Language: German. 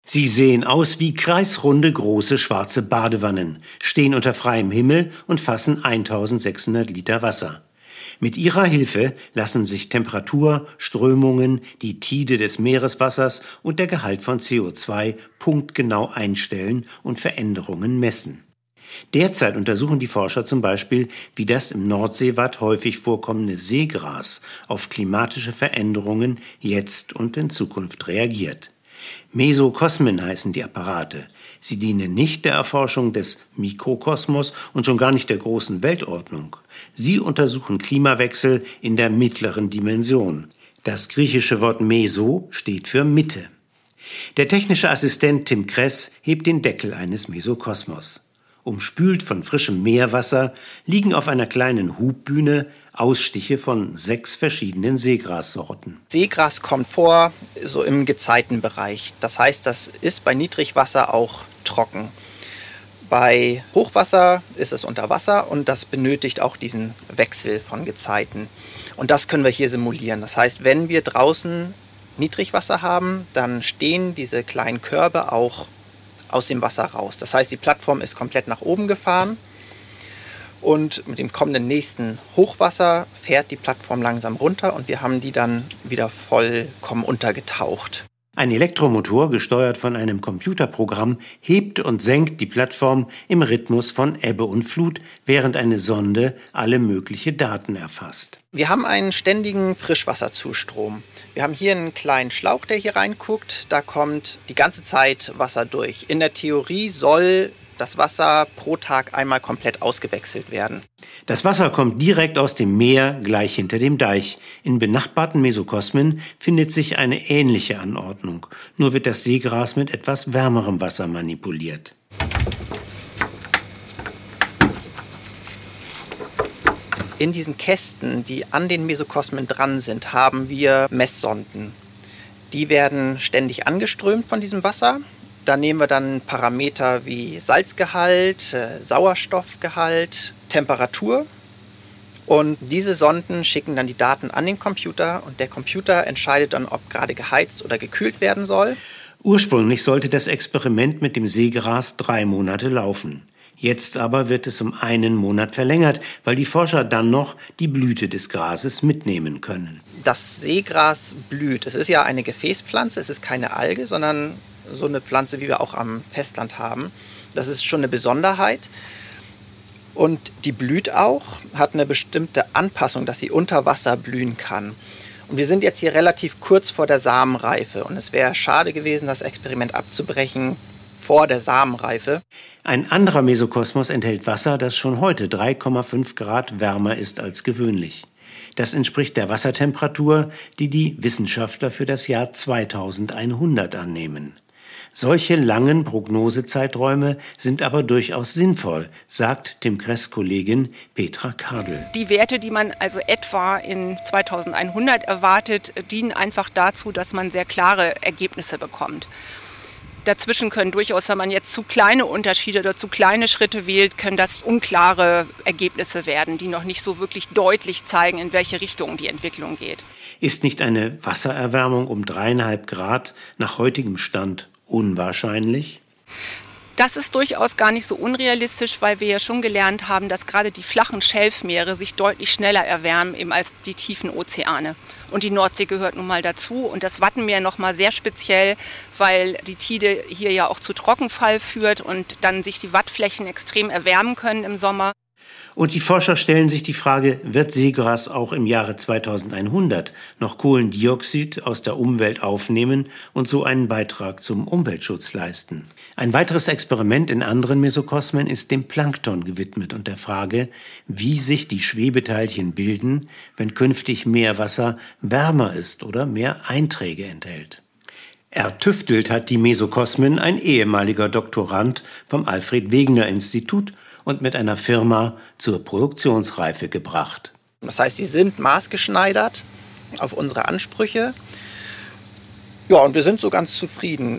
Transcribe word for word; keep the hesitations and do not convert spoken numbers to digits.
Sie sehen aus wie kreisrunde große schwarze Badewannen, stehen unter freiem Himmel und fassen eintausendsechshundert Liter Wasser. Mit ihrer Hilfe lassen sich Temperatur, Strömungen, die Tide des Meereswassers und der Gehalt von C O zwei punktgenau einstellen und Veränderungen messen. Derzeit untersuchen die Forscher zum Beispiel, wie das im Nordseewatt häufig vorkommende Seegras auf klimatische Veränderungen jetzt und in Zukunft reagiert. Mesokosmen heißen die Apparate. Sie dienen nicht der Erforschung des Mikrokosmos und schon gar nicht der großen Weltordnung. Sie untersuchen Klimawechsel in der mittleren Dimension. Das griechische Wort Meso steht für Mitte. Der technische Assistent Tim Kress hebt den Deckel eines Mesokosmos. Umspült von frischem Meerwasser liegen auf einer kleinen Hubbühne Ausstiche von sechs verschiedenen Seegrassorten. Seegras kommt vor, so im Gezeitenbereich. Das heißt, das ist bei Niedrigwasser auch trocken. Bei Hochwasser ist es unter Wasser und das benötigt auch diesen Wechsel von Gezeiten. Und das können wir hier simulieren. Das heißt, wenn wir draußen Niedrigwasser haben, dann stehen diese kleinen Körbe auch aus dem Wasser raus. Das heißt, die Plattform ist komplett nach oben gefahren und mit dem kommenden nächsten Hochwasser fährt die Plattform langsam runter und wir haben die dann wieder vollkommen untergetaucht. Ein Elektromotor, gesteuert von einem Computerprogramm, hebt und senkt die Plattform im Rhythmus von Ebbe und Flut, während eine Sonde alle möglichen Daten erfasst. Wir haben einen ständigen Frischwasserzustrom. Wir haben hier einen kleinen Schlauch, der hier reinguckt. Da kommt die ganze Zeit Wasser durch. In der Theorie soll das Wasser pro Tag einmal komplett ausgewechselt werden. Das Wasser kommt direkt aus dem Meer, gleich hinter dem Deich. In benachbarten Mesokosmen findet sich eine ähnliche Anordnung. Nur wird das Seegras mit etwas wärmerem Wasser manipuliert. In diesen Kästen, die an den Mesokosmen dran sind, haben wir Messsonden. Die werden ständig angeströmt von diesem Wasser. Da nehmen wir dann Parameter wie Salzgehalt, äh, Sauerstoffgehalt, Temperatur. Und diese Sonden schicken dann die Daten an den Computer und der Computer entscheidet dann, ob gerade geheizt oder gekühlt werden soll. Ursprünglich sollte das Experiment mit dem Seegras drei Monate laufen. Jetzt aber wird es um einen Monat verlängert, weil die Forscher dann noch die Blüte des Grases mitnehmen können. Das Seegras blüht. Es ist ja eine Gefäßpflanze, es ist keine Alge, sondern so eine Pflanze, wie wir auch am Festland haben. Das ist schon eine Besonderheit. Und die blüht auch, hat eine bestimmte Anpassung, dass sie unter Wasser blühen kann. Und wir sind jetzt hier relativ kurz vor der Samenreife. Und es wäre schade gewesen, das Experiment abzubrechen vor der Samenreife. Ein anderer Mesokosmos enthält Wasser, das schon heute drei Komma fünf Grad wärmer ist als gewöhnlich. Das entspricht der Wassertemperatur, die die Wissenschaftler für das Jahr zweitausendeinhundert annehmen. Solche langen Prognosezeiträume sind aber durchaus sinnvoll, sagt Tim Kress' Kollegin Petra Kardel. Die Werte, die man also etwa in zweitausendeinhundert erwartet, dienen einfach dazu, dass man sehr klare Ergebnisse bekommt. Dazwischen können durchaus, wenn man jetzt zu kleine Unterschiede oder zu kleine Schritte wählt, können das unklare Ergebnisse werden, die noch nicht so wirklich deutlich zeigen, in welche Richtung die Entwicklung geht. Ist nicht eine Wassererwärmung um dreieinhalb Grad nach heutigem Stand unwahrscheinlich? Das ist durchaus gar nicht so unrealistisch, weil wir ja schon gelernt haben, dass gerade die flachen Schelfmeere sich deutlich schneller erwärmen eben als die tiefen Ozeane. Und die Nordsee gehört nun mal dazu und das Wattenmeer noch mal sehr speziell, weil die Tide hier ja auch zu Trockenfall führt und dann sich die Wattflächen extrem erwärmen können im Sommer. Und die Forscher stellen sich die Frage, wird Seegras auch im Jahre zweitausendeinhundert noch Kohlendioxid aus der Umwelt aufnehmen und so einen Beitrag zum Umweltschutz leisten? Ein weiteres Experiment in anderen Mesokosmen ist dem Plankton gewidmet und der Frage, wie sich die Schwebeteilchen bilden, wenn künftig Meerwasser wärmer ist oder mehr Einträge enthält. Ertüftelt hat die Mesokosmen ein ehemaliger Doktorand vom Alfred-Wegener-Institut und mit einer Firma zur Produktionsreife gebracht. Das heißt, sie sind maßgeschneidert auf unsere Ansprüche. Ja, und wir sind so ganz zufrieden.